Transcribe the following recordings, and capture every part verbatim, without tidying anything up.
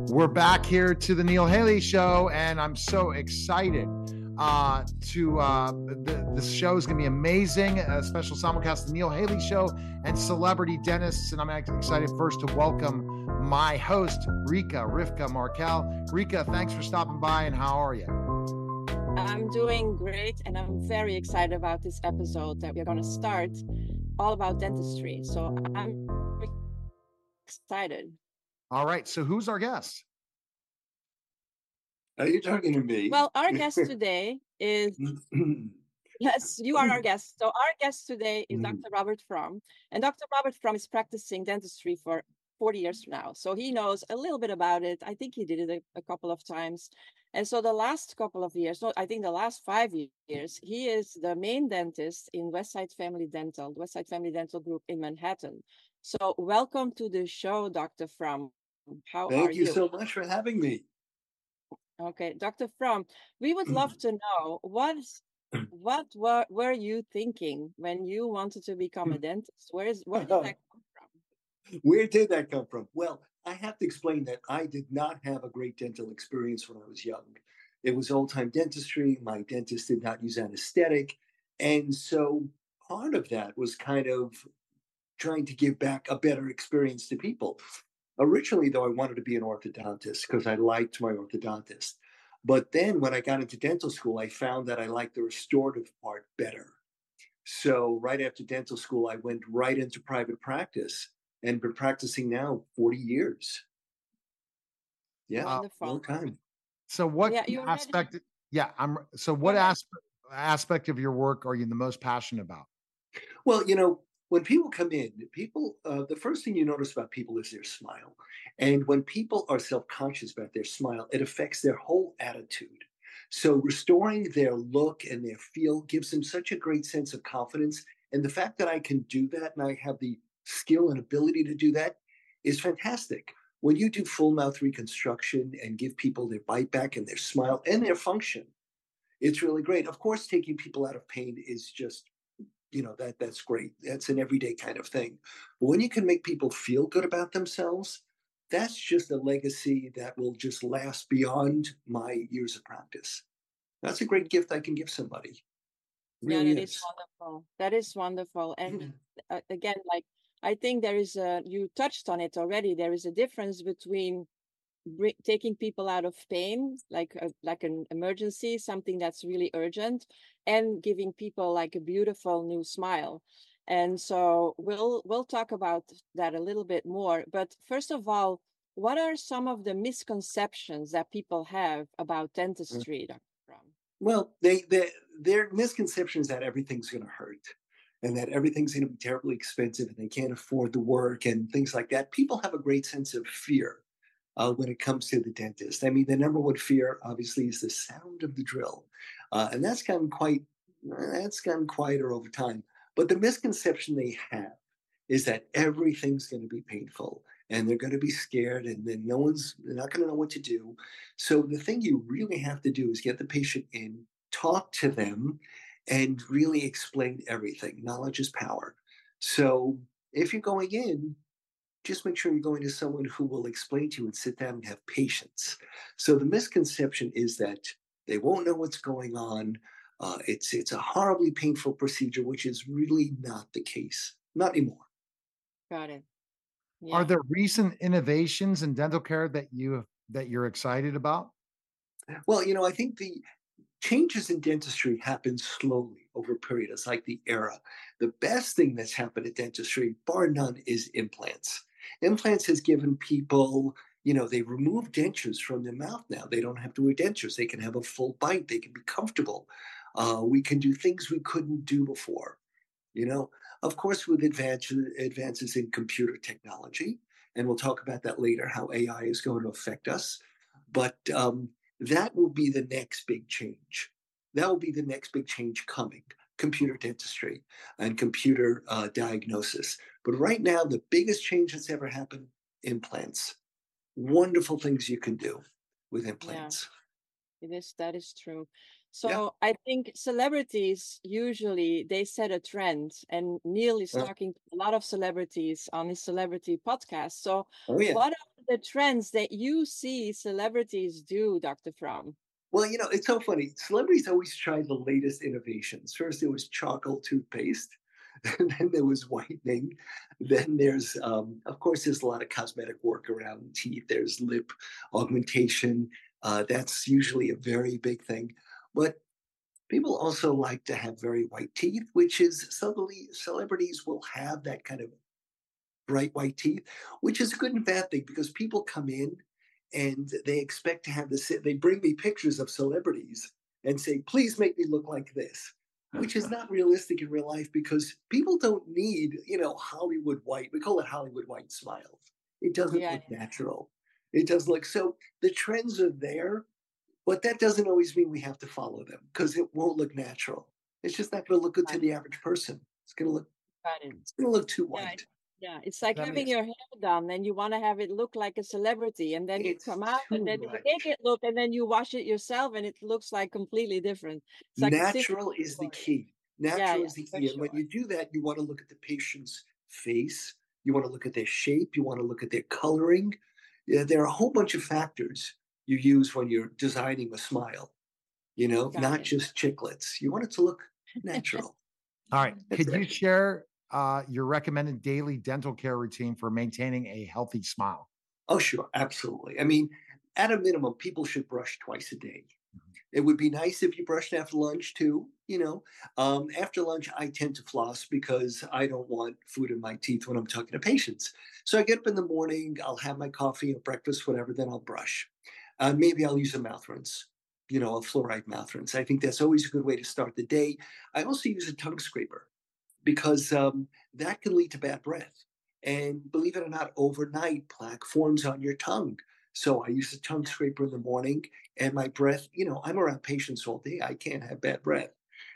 We're back here to the Neil Haley Show, and I'm so excited uh, to uh, the, this show is going to be amazing. A special simulcast, the Neil Haley Show, and celebrity dentists. And I'm excited first to welcome my host, Rika Rivka Markel. Rika, thanks for stopping by, and how are you? I'm doing great, and I'm very excited about this episode that we're going to start all about dentistry. So I'm excited. All right. So who's our guest? Are you talking to me? Well, our guest today is, yes, you are our guest. So our guest today is Doctor Robert Fromm. And Doctor Robert Fromm is practicing dentistry for forty years now. So he knows a little bit about it. I think he did it a, a couple of times. And so the last couple of years, no, I think the last five years, he is the main dentist in Westside Family Dental, the Westside Family Dental Group in Manhattan. So welcome to the show, Doctor Fromm. How Thank are you you? so much for having me. Okay, Doctor Fromm, we would love to know what what were, were you thinking when you wanted to become a dentist? Where is where did that come from? Where did that come from? Well, I have to explain that I did not have a great dental experience when I was young. It was old-time dentistry. My dentist did not use anesthetic. And so part of that was kind of trying to give back a better experience to people. Originally, though, I wanted to be an orthodontist because I liked my orthodontist. But then when I got into dental school, I found that I liked the restorative part better. So right after dental school, I went right into private practice and been practicing now forty years. Yeah, Wonderful. long time. So what Yeah, you already- aspect? Yeah, I'm. So what Go ahead. aspect aspect of your work are you the most passionate about? Well, you know, when people come in, people, uh, the first thing you notice about people is their smile. And when people are self-conscious about their smile, it affects their whole attitude. So restoring their look and their feel gives them such a great sense of confidence. And the fact that I can do that and I have the skill and ability to do that is fantastic. When you do full mouth reconstruction and give people their bite back and their smile and their function, it's really great. Of course, taking people out of pain is just, you know, that that's great. That's an everyday kind of thing. But when you can make people feel good about themselves, that's just a legacy that will just last beyond my years of practice. That's a great gift I can give somebody. It really Yeah, that is. is wonderful. That is wonderful. And uh, again, like I think there is a, you touched on it already. There is a difference between br- taking people out of pain, like a, like an emergency, something that's really urgent, and giving people like a beautiful new smile. And so we'll we'll talk about that a little bit more. But first of all, what are some of the misconceptions that people have about dentistry, Doctor Fromm? Well, they, they their misconception is that everything's going to hurt and that everything's going to be terribly expensive and they can't afford the work and things like that. People have a great sense of fear uh, when it comes to the dentist. I mean, the number one fear, obviously, is the sound of the drill, uh, and that's gotten quite that's gotten quieter over time. But the misconception they have is that everything's going to be painful and they're going to be scared and then no one's they're not going to know what to do. So the thing you really have to do is get the patient in, talk to them, and really explain everything. Knowledge is power. So if you're going in, just make sure you're going to someone who will explain to you and sit down and have patience. So the misconception is that they won't know what's going on. Uh, it's it's a horribly painful procedure, which is really not the case. Not anymore. Got it. Are Yeah. there recent innovations in dental care that you that you're excited about? Well, you know, I think the changes in dentistry happen slowly over a period. It's like the era. The best thing that's happened in dentistry, bar none, is implants. Implants has given people, you know, they remove dentures from their mouth now. They don't have to wear dentures. They can have a full bite. They can be comfortable. Uh, we can do things we couldn't do before. You know, of course, with advance, advances in computer technology, and we'll talk about that later, how A I is going to affect us. But um, that will be the next big change. That will be the next big change coming, computer dentistry and computer uh, diagnosis. But right now, the biggest change that's ever happened, implants. Wonderful things you can do with implants. It is, that is true. So Yeah. I think celebrities usually they set a trend, and Neil is Uh, talking to a lot of celebrities on his celebrity podcast. So Oh, yeah. what are the trends that you see celebrities do, Doctor Fromm? Well, you know, it's so funny. Celebrities always try the latest innovations. First, there was charcoal toothpaste, and then there was whitening. Then there's, um, of course, there's a lot of cosmetic work around teeth. There's lip augmentation. Uh, that's usually a very big thing. But people also like to have very white teeth, which is suddenly celebrities will have that kind of bright white teeth, which is a good and bad thing because people come in and they expect to have this. They bring me pictures of celebrities and say, please make me look like this, which is not realistic in real life because people don't need, you know, Hollywood white. We call it Hollywood white smiles. It doesn't Yeah, look natural. It doesn't look so. The trends are there, but that doesn't always mean we have to follow them because it won't look natural. It's just not going to look good to the average person. It's going to look. got it. It's going to look too Yeah, white. yeah. It's like That having makes your hair done and you want to have it look like a celebrity, and then you It's come out and too then you much. make it look, and then you wash it yourself, and it looks like completely different. It's like a similar Natural is the story. key. Yeah, Natural yeah, is the for key. And when sure. you do that, you want to look at the patient's face. You want to look at their shape. You want to look at their coloring. Yeah, there are a whole bunch of factors you use when you're designing a smile, you know, Got not it. just chiclets. You want it to look natural. All right. That's Could you it. share uh, your recommended daily dental care routine for maintaining a healthy smile? Oh, sure. Absolutely. I mean, at a minimum, people should brush twice a day. It would be nice if you brushed after lunch too, you know. Um, after lunch, I tend to floss because I don't want food in my teeth when I'm talking to patients. So I get up in the morning, I'll have my coffee or breakfast, whatever, then I'll brush. Uh, maybe I'll use a mouth rinse, you know, a fluoride mouth rinse. I think that's always a good way to start the day. I also use a tongue scraper because um, that can lead to bad breath. And believe it or not, overnight plaque forms on your tongue. So I use a tongue scraper in the morning, and my breath, you know, I'm around patients all day. I can't have bad breath.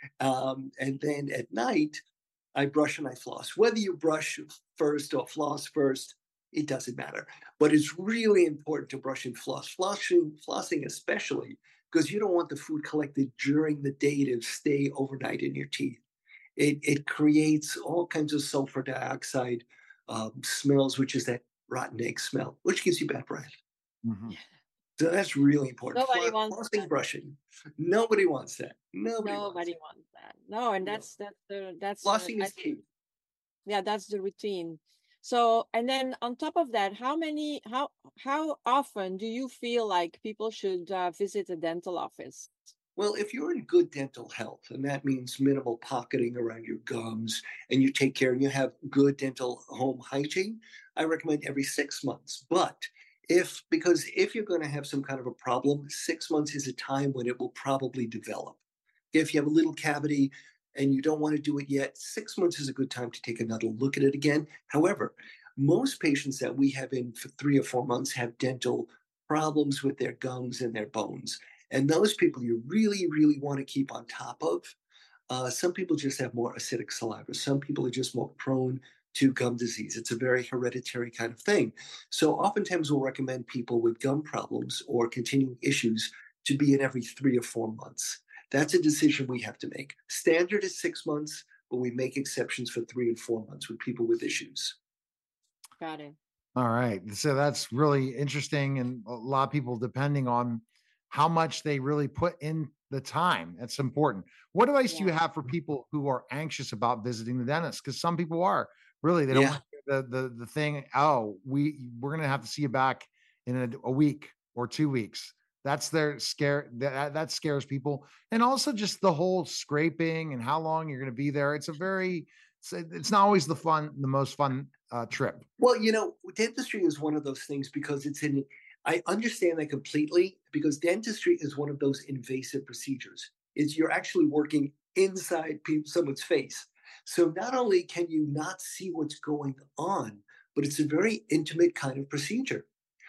Um, and then at night, I brush and I floss. Whether you brush first or floss first, it doesn't matter. But it's really important to brush and floss. Flossing, flossing especially, because you don't want the food collected during the day to stay overnight in your teeth. It, it creates all kinds of sulfur dioxide um, smells, which is that rotten egg smell, which gives you bad breath. Mhm. So that's really important. Nobody Flo- wants Flossing, that. brushing. Nobody wants that. Nobody wants Nobody that. wants that. No, and No. that's that's the that's uh, Flossing I is think key. yeah, that's the routine. So, and then on top of that, how many how how often do you feel like people should uh, visit a dental office? Well, if you're in good dental health, and that means minimal pocketing around your gums, and you take care and you have good dental home hygiene, I recommend every six months. But if, because if you're going to have some kind of a problem, six months is a time when it will probably develop. If you have a little cavity and you don't want to do it yet, six months is a good time to take another look at it again. However, most patients that we have in for three or four months have dental problems with their gums and their bones. And those people you really, really want to keep on top of. Uh, some people just have more acidic saliva. Some people are just more prone to gum disease. It's a very hereditary kind of thing. So oftentimes we'll recommend people with gum problems or continuing issues to be in every three or four months. That's a decision we have to make. Standard is six months, but we make exceptions for three and four months with people with issues. Got it. All right. So that's really interesting. And a lot of people, depending on how much they really put in the time, that's important. What advice do you Yeah. have for people who are anxious about visiting the dentist? Because some people are really, they don't Yeah. want the, the, the thing, oh, we, we're going to have to see you back in a, a week or two weeks. That's their scare. That, that scares people. And also just the whole scraping and how long you're going to be there. It's a very, it's, it's not always the fun, the most fun uh, trip. Well, you know, dentistry is one of those things because it's in, I understand that completely because dentistry is one of those invasive procedures. Is you're actually working inside people, someone's face. So not only can you not see what's going on, but it's a very intimate kind of procedure.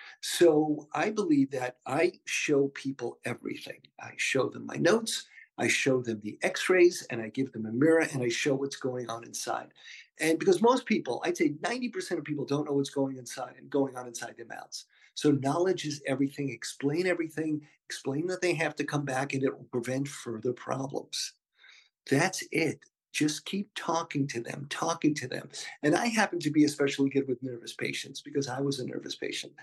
So I believe that I show people everything. I show them my notes, I show them the x rays, and I give them a mirror and I show what's going on inside. And because most people, I'd say ninety percent of people don't know what's going inside and going on inside their mouths. So knowledge is everything. Explain everything, explain that they have to come back and it will prevent further problems. That's it. Just keep talking to them, talking to them. And I happen to be especially good with nervous patients because I was a nervous patient.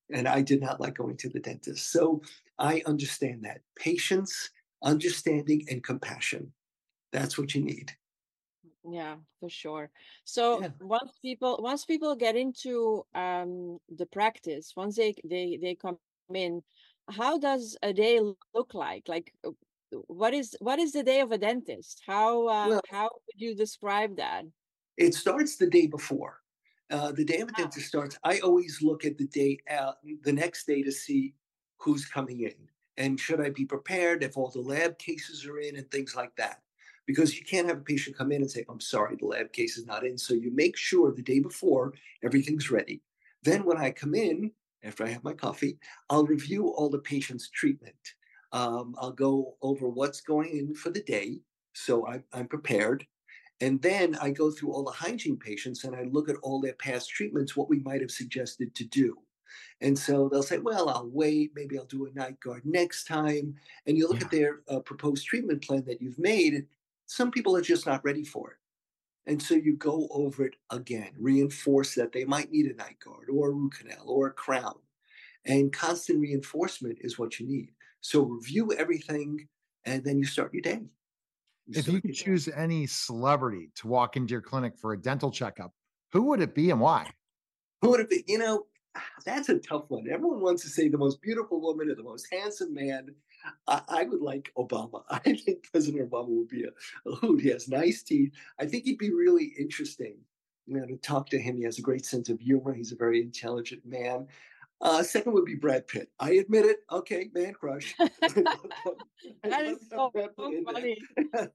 And I did not like going to the dentist. So I understand that. Patience, understanding, and compassion. That's what you need. Yeah, for sure. So Yeah. once people once people get into um the practice, once they they they come in, how does a day l- look like? Like uh, what is what is the day of a dentist? How uh Well, how would you describe that? it starts the day before. Uh, the day of a Ah, dentist starts. I always look at the day, uh, the next day to see who's coming in and should I be prepared if all the lab cases are in and things like that. Because you can't have a patient come in and say, I'm sorry, the lab case is not in. So you make sure the day before everything's ready. Then when I come in, after I have my coffee, I'll review all the patient's treatment. Um, I'll go over what's going in for the day. So I, I'm prepared. And then I go through all the hygiene patients and I look at all their past treatments, what we might have suggested to do. And so they'll say, well, I'll wait. Maybe I'll do a night guard next time. And you look Yeah. at their uh, proposed treatment plan that you've made. And some people are just not ready for it. And so you go over it again, reinforce that they might need a night guard or a root canal or a crown. And constant reinforcement is what you need. So review everything and then you start your day. You If you start could your day. choose any celebrity to walk into your clinic for a dental checkup, who would it be and why? Who would it be? You know, that's a tough one. Everyone wants to say the most beautiful woman or the most handsome man. I, I would like Obama. I think President Obama would be a, a hoot. He has nice teeth. I think he'd be really interesting, you know, to talk to him. He has a great sense of humor. He's a very intelligent man. Uh, second would be Brad Pitt. I admit it. Okay, man crush. I that love is that so, Brad Pitt so in funny. there.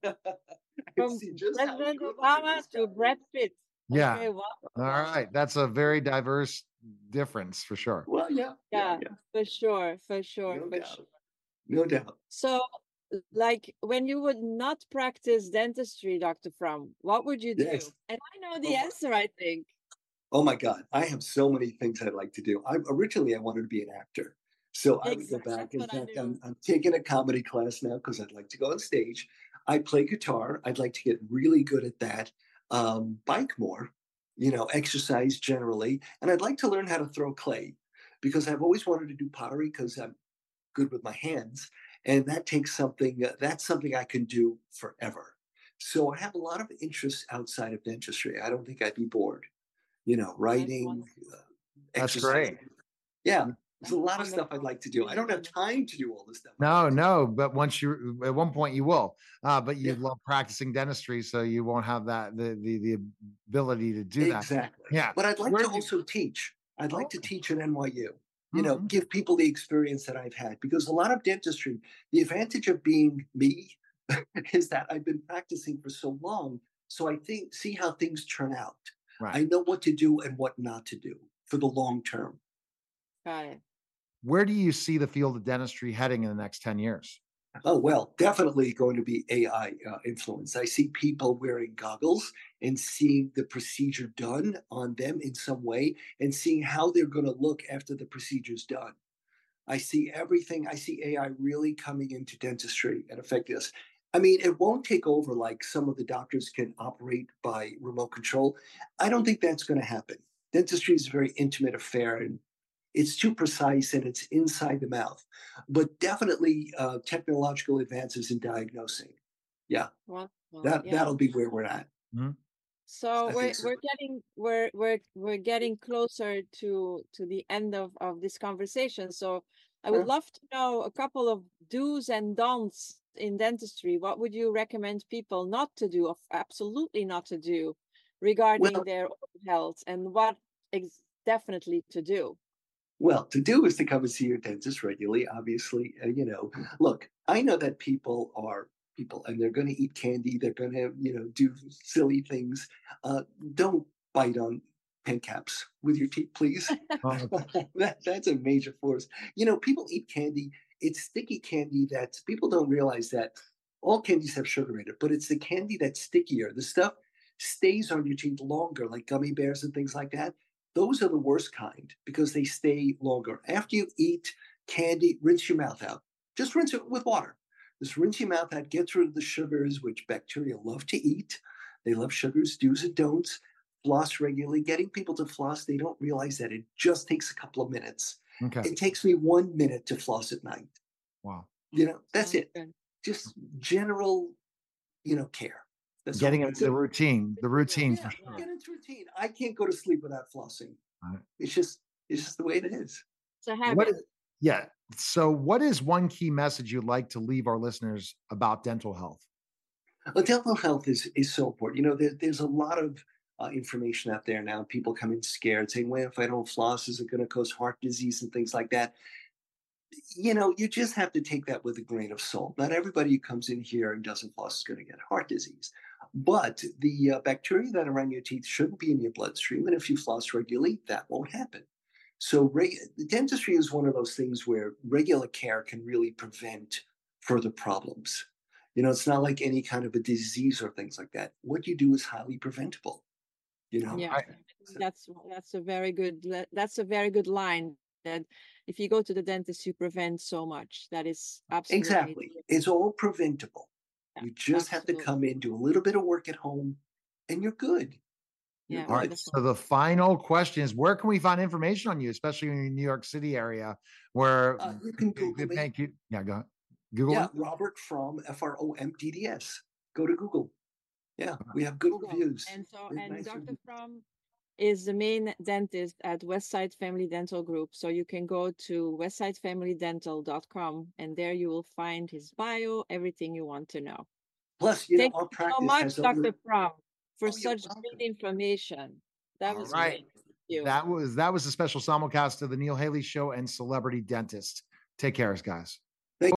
I From see just how President good looking Obama this to guy Brad is. Pitt. Yeah. Okay, wow. All right. That's a very diverse difference for sure. Well, yeah, yeah, Yeah, yeah. for sure, for sure, No for sure. doubt. No doubt. So, uh, like, when you would not practice dentistry, doctor Fromm, what would you Yes. do? And I know Oh the my, answer, I think. oh my God. I have so many things I'd like to do. I originally I wanted to be an actor. So I would go Exactly. back. That's In what I fact, knew. I'm, I'm taking a comedy class now because I'd like to go on stage. I play guitar. I'd like to get really good at that. Um, bike more, you know, exercise generally. And I'd like to learn how to throw clay because I've always wanted to do pottery because I'm good with my hands. And that takes something, uh, that's something I can do forever. So I have a lot of interests outside of dentistry. I don't think I'd be bored, you know, That's writing, wonderful. uh, That's exercising. great. Yeah, there's That's a lot of stuff I'd wonderful. like to do. I Really don't have wonderful. time to do all the stuff I'd No, like to do. no, but once you at one point you will. Uh, but you Yeah, love practicing dentistry, so you won't have that the the the ability to do that. exactly. Yeah. But I'd like Where to do you also teach. I'd like oh, to teach at N Y U, you know, mhm. give people the experience that I've had because a lot of dentistry, the advantage of being me is that I've been practicing for so long. So I think, see how things turn out. Right. I know what to do and what not to do for the long term. Got it. Where do you see the field of dentistry heading in the next ten years? Oh, well, definitely going to be A I uh, influence. I see people wearing goggles and seeing the procedure done on them in some way and seeing how they're going to look after the procedure's done. I see everything. I see A I really coming into dentistry and affecting us. I mean, it won't take over like some of the doctors can operate by remote control. I don't think that's going to happen. Dentistry is a very intimate affair and it's too precise and it's inside the mouth. But definitely uh, technological advances in diagnosing. Yeah, Wonderful. that Yeah. that'll be where we're at. Mhm. So I we're think so. we're getting we're we're we're getting closer to to the end of of this conversation. So I would Huh? love to know a couple of do's and don'ts in dentistry. What would you recommend people not to do, or absolutely not to do, regarding Well, their oral health, and what ex definitely to do? Well, to do is to come and see your dentist regularly. Obviously, uh, you know, look, I know that people are people and they're going to eat candy. They're going to, you know, do silly things. Uh, don't bite on pen caps with your teeth, please. Oh, that, that's a major force. You know, people eat candy. It's sticky candy that people don't realize that all candies have sugar in it, but it's the candy that's stickier. The stuff stays on your teeth longer, like gummy bears and things like that. Those are the worst kind because they stay longer. After you eat candy, rinse your mouth out. Just rinse it with water. Just rinse your mouth out, get rid of the sugars, which bacteria love to eat. They love sugars, do's and don'ts. Floss regularly. Getting people to floss, they don't realize that it just takes a couple of minutes. Okay. It takes me one minute to floss at night. Wow. You know, that's Sounds it. good. Just general, you know, care. That's Getting all. into the routine, the routine Yeah, for sure. get into routine. I can't go to sleep without flossing. Right. It's just, it's just the way it is. It's a habit. What is, yeah. So what is one key message you'd like to leave our listeners about dental health? Well, dental health is is so important. You know, there, there's a lot of uh, information out there now. People come in scared, saying, "Well, if I don't floss, is it going to cause heart disease and things like that?" You know, you just have to take that with a grain of salt. Not everybody who comes in here and doesn't floss is going to get heart disease, but the uh, bacteria that are on your teeth shouldn't be in your bloodstream, and if you floss regularly, that won't happen. So, reg- dentistry is one of those things where regular care can really prevent further problems. You know, it's not like any kind of a disease or things like that. What you do is highly preventable. You know, Yeah, Right. that's that's a very good le- that's a very good line. That if you go to the dentist, you prevent so much. That is absolutely exactly. true. It's all preventable. Yeah, You just have to absolutely. come in, do a little bit of work at home, and you're good. You're Yeah, All right. good. wonderful. So the final question is, where can we find information on you, especially in the New York City area, where Uh, you can they- Google they me. make you? Yeah, go ahead. Google Yeah, it. Robert Fromm, F R O M D D S. Go to Google. Yeah, we have good Google. reviews. And so, We have and nice Doctor reviews. Fromm is the main dentist at Westside Family Dental Group. So you can go to westside family dental dot com and there you will find his bio, everything you want to know. Plus, you know, Thank our you so practice much, has Doctor over. Fromm, for Oh, you're such welcome. great information. That All was right. great. Thank you. That was that was a special simulcast of the Neil Haley Show and Celebrity Dentist. Take care, guys.